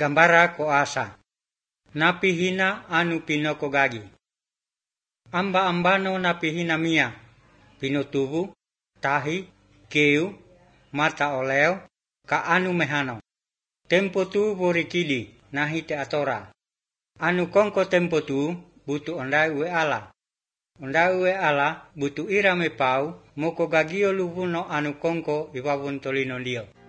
Gambara ko asa. Napihina anu pinoko gagi. Amba-ambano napihina mia. Pinutubu, tahi, keu, mata oleo, ka anu mehano. Tempo tu borikili nahi te atora. Anu kongko tempo tu butu ondai ue ala. Ondai ue ala butu irame pau moko gagio lubuno anu kongko iwawun tolino dio.